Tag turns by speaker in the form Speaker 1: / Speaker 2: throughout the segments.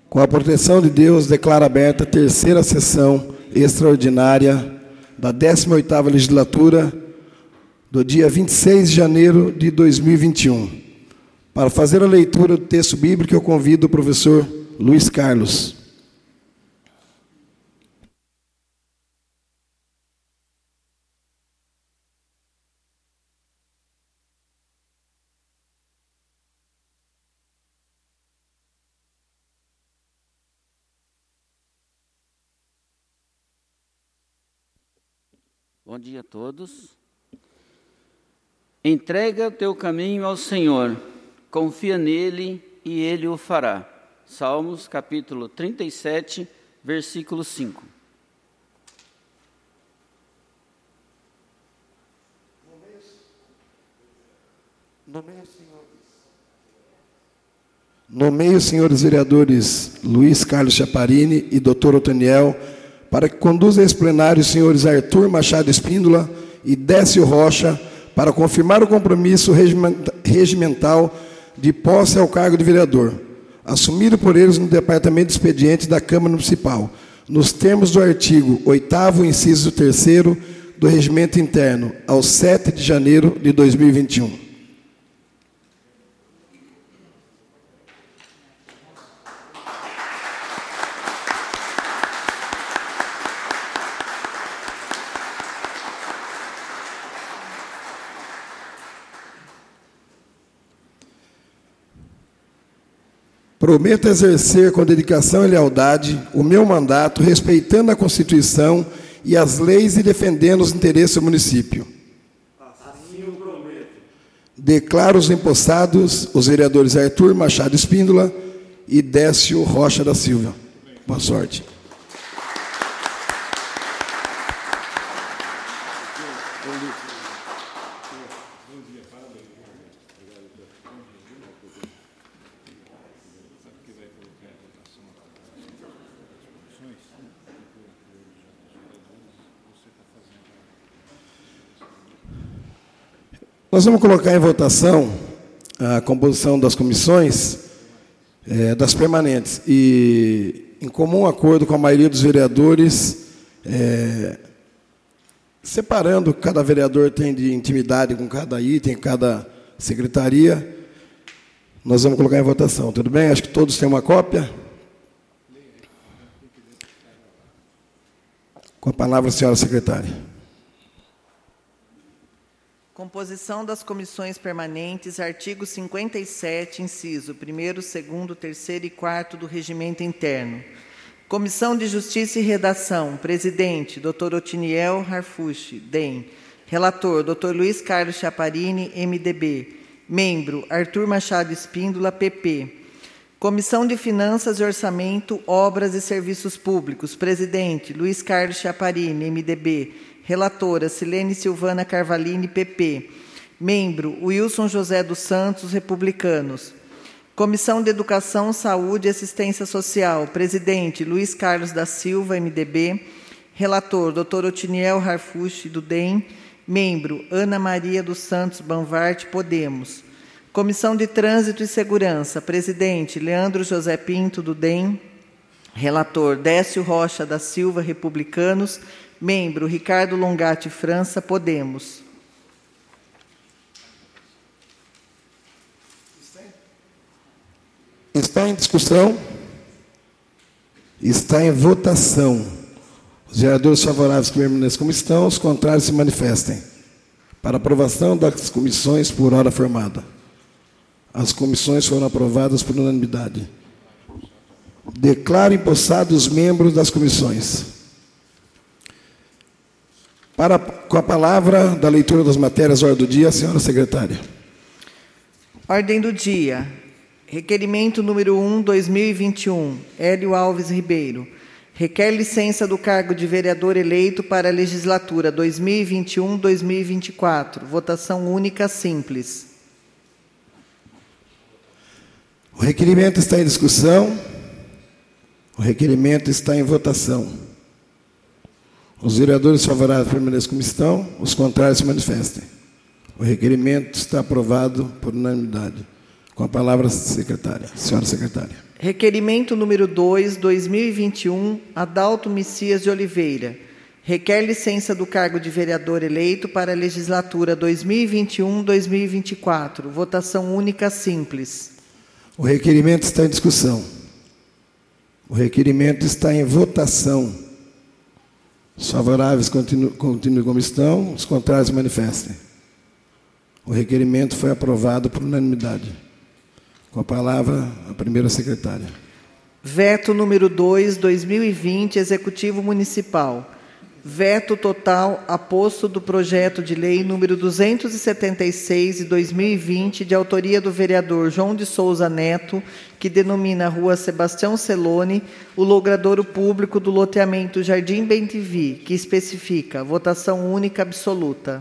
Speaker 1: Com a proteção de Deus, declaro aberta a terceira sessão extraordinária da 18ª legislatura do dia 26 de janeiro de 2021. Para fazer a leitura do texto bíblico, eu convido o professor Luiz Carlos.
Speaker 2: Bom dia a todos. Entrega o teu caminho ao Senhor, confia nele e ele o fará. Salmos, capítulo 37, versículo 5.
Speaker 1: Nomeio os senhores vereadores Luiz Carlos Chaparini e Dr. Otoniel para que conduza esse plenário os senhores Arthur Machado Espíndola e Décio Rocha para confirmar o compromisso regimental de posse ao cargo de vereador, assumido por eles no Departamento de Expedientes da Câmara Municipal, nos termos do artigo 8º, inciso 3º do Regimento Interno, ao 7 de janeiro de 2021. Prometo exercer com dedicação e lealdade o meu mandato, respeitando a Constituição e as leis e defendendo os interesses do município.
Speaker 3: Assim eu prometo.
Speaker 1: Declaro os empossados os vereadores Arthur Machado Espíndola e Décio Rocha da Silva. Boa sorte. Nós vamos colocar em votação a composição das comissões, das permanentes, e, em comum acordo com a maioria dos vereadores, separando o que cada vereador tem de intimidade com cada item, cada secretaria, nós vamos colocar em votação. Tudo bem? Acho que todos têm uma cópia. Com a palavra, a senhora secretária.
Speaker 4: Composição das comissões permanentes, artigo 57, inciso 1º, 2º, 3º e 4º do Regimento Interno. Comissão de Justiça e Redação, presidente, Dr. Otiniel Harfuch, DEM. Relator, Dr. Luiz Carlos Chaparini, MDB. Membro, Arthur Machado Espíndola, PP. Comissão de Finanças e Orçamento, Obras e Serviços Públicos, presidente, Luiz Carlos Chaparini, MDB. Relatora, Silene Silvana Carvalini, PP. Membro, Wilson José dos Santos, Republicanos. Comissão de Educação, Saúde e Assistência Social. Presidente, Luiz Carlos da Silva, MDB. Relator, Dr. Otiniel Harfuch, do DEM. Membro, Ana Maria dos Santos Banvart, Podemos. Comissão de Trânsito e Segurança. Presidente, Leandro José Pinto, do DEM. Relator, Décio Rocha da Silva, Republicanos. Membro, Ricardo Longatti França, Podemos.
Speaker 1: Está em discussão? Está em votação. Os vereadores favoráveis que permaneçam como estão, os contrários se manifestem. Para aprovação das comissões por hora formada. As comissões foram aprovadas por unanimidade. Declaro empossados os membros das comissões. Com a palavra da leitura das matérias, ordem do dia, a senhora secretária.
Speaker 4: Ordem do dia. Requerimento número 1, 2021. Hélio Alves Ribeiro. Requer licença do cargo de vereador eleito para a legislatura 2021-2024. Votação única simples.
Speaker 1: O requerimento está em discussão. O requerimento está em votação. Os vereadores favoráveis permaneçam como estão, os contrários se manifestem. O requerimento está aprovado por unanimidade. Com a palavra, secretária. Senhora secretária.
Speaker 4: Requerimento número 2, 2021, Adalto Messias de Oliveira. Requer licença do cargo de vereador eleito para a legislatura 2021-2024. Votação única simples.
Speaker 1: O requerimento está em discussão. O requerimento está em votação. Os favoráveis continuem como estão, os contrários manifestem. O requerimento foi aprovado por unanimidade. Com a palavra, a primeira secretária.
Speaker 4: Veto número 2, 2020, Executivo Municipal. Veto total aposto do projeto de lei número 276 de 2020, de autoria do vereador João de Souza Neto, que denomina a Rua Sebastião Celone o logradouro público do loteamento Jardim Bem-TV, que especifica votação única absoluta.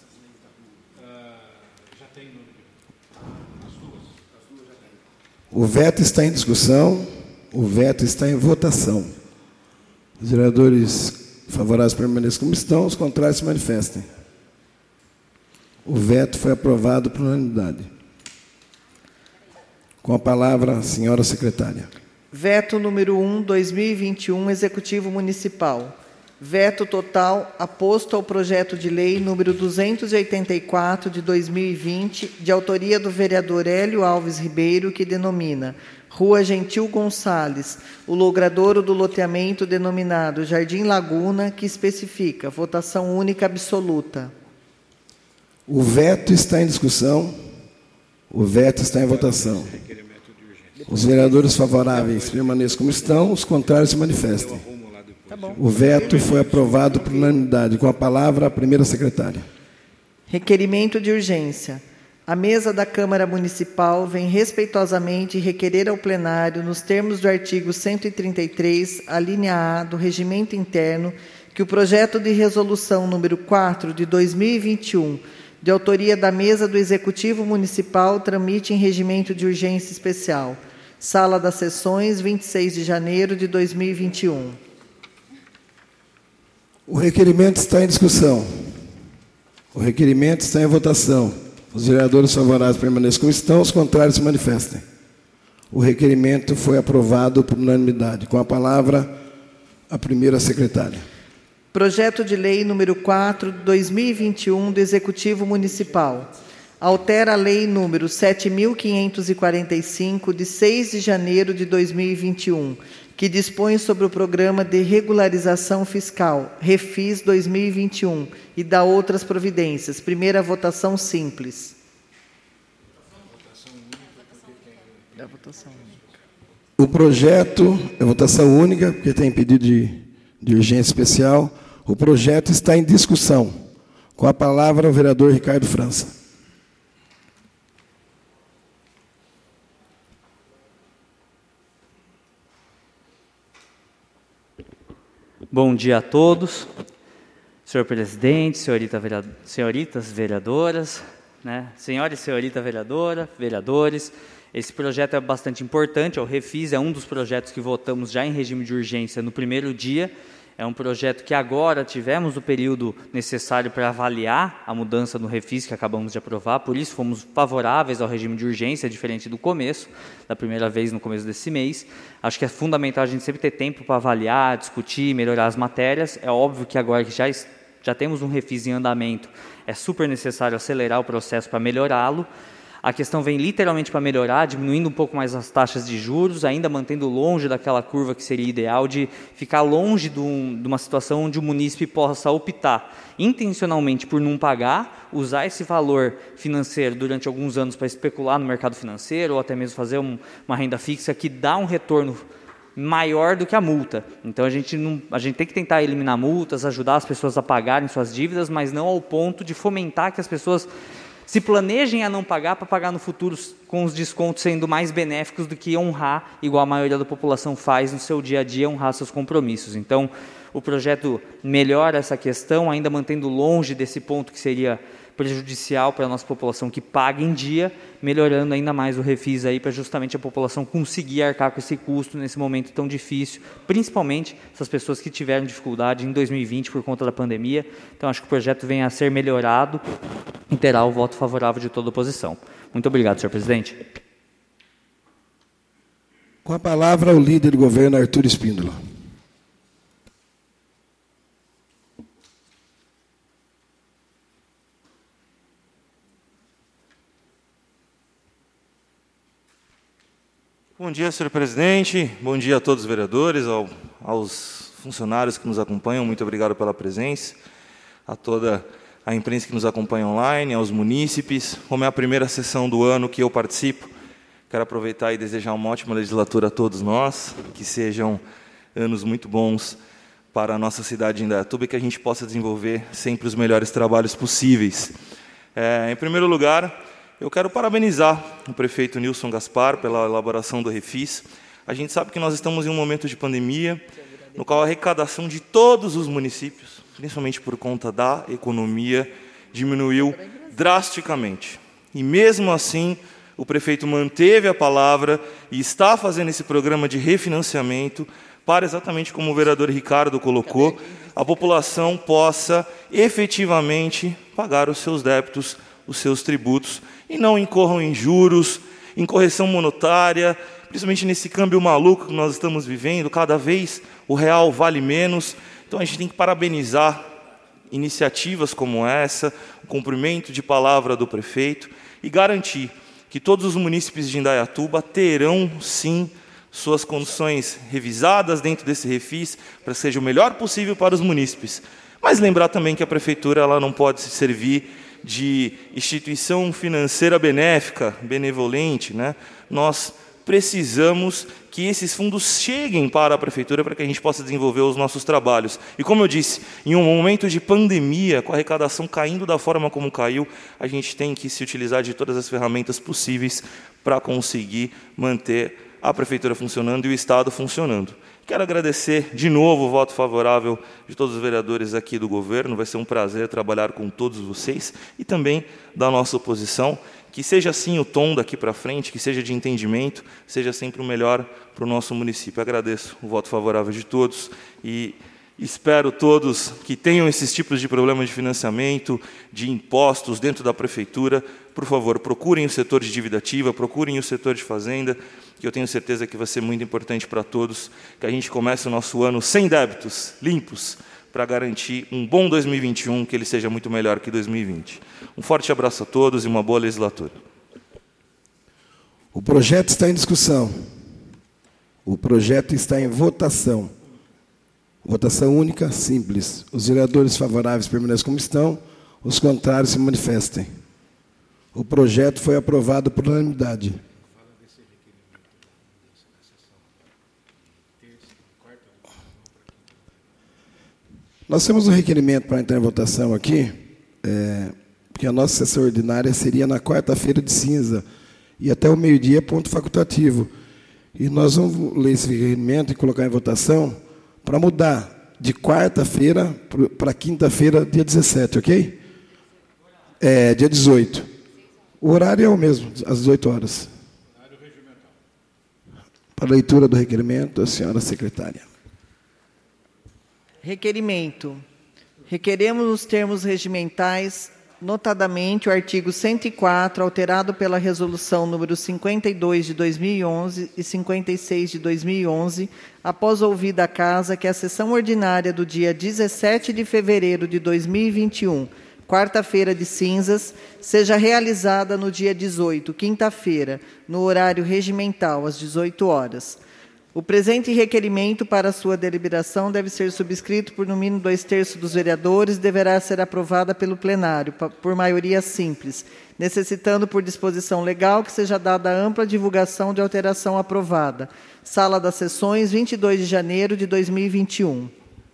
Speaker 1: O veto está em discussão, o veto está em votação. Os vereadores favoráveis permaneçam como estão, os contrários se manifestem. O veto foi aprovado por unanimidade. Com a palavra, a senhora secretária.
Speaker 4: Veto número 1, 2021, Executivo Municipal. Veto total aposto ao projeto de lei número 284 de 2020, de autoria do vereador Hélio Alves Ribeiro, que denomina Rua Gentil Gonçalves, o logradouro do loteamento denominado Jardim Laguna, que especifica votação única absoluta.
Speaker 1: O veto está em discussão, o veto está em votação. Os vereadores favoráveis permaneçam como estão, os contrários se manifestem. O veto foi aprovado por unanimidade. Com a palavra, a primeira secretária.
Speaker 4: Requerimento de urgência. A mesa da Câmara Municipal vem respeitosamente requerer ao plenário, nos termos do artigo 133, a linha A do Regimento Interno, que o projeto de resolução número 4 de 2021, de autoria da mesa do Executivo Municipal, tramite em regimento de urgência especial. Sala das Sessões, 26 de janeiro de 2021.
Speaker 1: O requerimento está em discussão. O requerimento está em votação. Os vereadores favoráveis permaneçam como estão, os contrários se manifestem. O requerimento foi aprovado por unanimidade. Com a palavra, a primeira secretária.
Speaker 4: Projeto de lei número 4, 2021, do Executivo Municipal. Altera a lei número 7.545, de 6 de janeiro de 2021, que dispõe sobre o Programa de Regularização Fiscal, Refis 2021, e dá outras providências. Primeira votação simples.
Speaker 1: O projeto é votação única, porque tem pedido de urgência especial. O projeto está em discussão. Com a palavra, o vereador Ricardo França.
Speaker 5: Bom dia a todos, senhor presidente, senhoritas vereadoras, senhora e senhorita vereadora, vereadores. Esse projeto é bastante importante, o Refis é um dos projetos que votamos já em regime de urgência no primeiro dia. É um projeto que agora tivemos o período necessário para avaliar a mudança no Refis que acabamos de aprovar, por isso fomos favoráveis ao regime de urgência, diferente do começo, da primeira vez no começo desse mês. Acho que é fundamental a gente sempre ter tempo para avaliar, discutir, melhorar as matérias. É óbvio que agora que já temos um Refis em andamento, é super necessário acelerar o processo para melhorá-lo. A questão vem literalmente para melhorar, diminuindo um pouco mais as taxas de juros, ainda mantendo longe daquela curva que seria ideal de ficar longe de uma situação onde o munícipe possa optar intencionalmente por não pagar, usar esse valor financeiro durante alguns anos para especular no mercado financeiro ou até mesmo fazer uma renda fixa que dá um retorno maior do que a multa. Então a gente tem que tentar eliminar multas, ajudar as pessoas a pagarem suas dívidas, mas não ao ponto de fomentar que as pessoas se planejem a não pagar para pagar no futuro com os descontos sendo mais benéficos do que honrar, igual a maioria da população faz no seu dia a dia, honrar seus compromissos. Então, o projeto melhora essa questão, ainda mantendo longe desse ponto que seria prejudicial para a nossa população que paga em dia, melhorando ainda mais o Refis aí para justamente a população conseguir arcar com esse custo nesse momento tão difícil, principalmente essas pessoas que tiveram dificuldade em 2020 por conta da pandemia. Então acho que o projeto vem a ser melhorado e terá o voto favorável de toda a oposição. Muito obrigado, senhor presidente.
Speaker 1: Com a palavra, o líder do governo, Arthur Espíndola.
Speaker 6: Bom dia, senhor presidente. Bom dia a todos os vereadores, aos funcionários que nos acompanham. Muito obrigado pela presença. A toda a imprensa que nos acompanha online, aos munícipes. Como é a primeira sessão do ano que eu participo, quero aproveitar e desejar uma ótima legislatura a todos nós, que sejam anos muito bons para a nossa cidade de Indaiatuba e que a gente possa desenvolver sempre os melhores trabalhos possíveis. Em primeiro lugar, eu quero parabenizar o prefeito Nilson Gaspar pela elaboração do Refis. A gente sabe que nós estamos em um momento de pandemia, no qual a arrecadação de todos os municípios, principalmente por conta da economia, diminuiu drasticamente. E mesmo assim, o prefeito manteve a palavra e está fazendo esse programa de refinanciamento para, exatamente como o vereador Ricardo colocou, a população possa efetivamente pagar os seus débitos, os seus tributos, e não incorram em juros, em correção monetária, principalmente nesse câmbio maluco que nós estamos vivendo. Cada vez o real vale menos. Então a gente tem que parabenizar iniciativas como essa, o cumprimento de palavra do prefeito, e garantir que todos os munícipes de Indaiatuba terão, sim, suas condições revisadas dentro desse refis, para que seja o melhor possível para os munícipes. Mas lembrar também que a prefeitura ela não pode se servir de instituição financeira benéfica, benevolente, né? Nós precisamos que esses fundos cheguem para a prefeitura para que a gente possa desenvolver os nossos trabalhos. E como eu disse, em um momento de pandemia, com a arrecadação caindo da forma como caiu, a gente tem que se utilizar de todas as ferramentas possíveis para conseguir manter a prefeitura funcionando e o Estado funcionando. Quero agradecer de novo o voto favorável de todos os vereadores aqui do governo. Vai ser um prazer trabalhar com todos vocês e também da nossa oposição. Que seja assim o tom daqui para frente, que seja de entendimento, seja sempre o melhor para o nosso município. Agradeço o voto favorável de todos e espero todos que tenham esses tipos de problemas de financiamento, de impostos dentro da prefeitura. Por favor, procurem o setor de dívida ativa, procurem o setor de fazenda, que eu tenho certeza que vai ser muito importante para todos, que a gente comece o nosso ano sem débitos, limpos, para garantir um bom 2021, que ele seja muito melhor que 2020. Um forte abraço a todos e uma boa legislatura.
Speaker 1: O projeto está em discussão. O projeto está em votação. Votação única, simples. Os vereadores favoráveis permaneçam como estão, os contrários se manifestem. O projeto foi aprovado por unanimidade. Nós temos um requerimento para entrar em votação aqui, porque a nossa sessão ordinária seria na quarta-feira de cinza, e até o meio-dia, ponto facultativo. E nós vamos ler esse requerimento e colocar em votação para mudar de quarta-feira para quinta-feira, dia 17, ok? Dia 18. O horário é o mesmo, às 18 horas. Para a leitura do requerimento, a senhora secretária.
Speaker 4: Requerimento. Requeremos nos termos regimentais, notadamente o artigo 104, alterado pela Resolução número 52 de 2011 e 56 de 2011, após ouvida a Casa, que a sessão ordinária do dia 17 de fevereiro de 2021, quarta-feira de cinzas, seja realizada no dia 18, quinta-feira, no horário regimental, às 18 horas. O presente requerimento para sua deliberação deve ser subscrito por no mínimo 2/3 dos vereadores e deverá ser aprovada pelo plenário, por maioria simples, necessitando por disposição legal que seja dada ampla divulgação de alteração aprovada. Sala das Sessões, 22 de janeiro de 2021.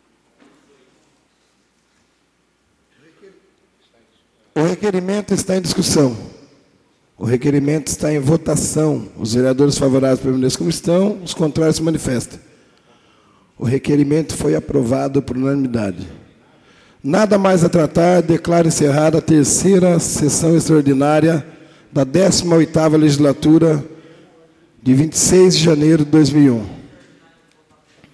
Speaker 1: O requerimento está em discussão. O requerimento está em votação. Os vereadores favoráveis permaneçam como estão, os contrários se manifestam. O requerimento foi aprovado por unanimidade. Nada mais a tratar, declaro encerrada a terceira sessão extraordinária da 18ª legislatura de 26 de janeiro de 2001.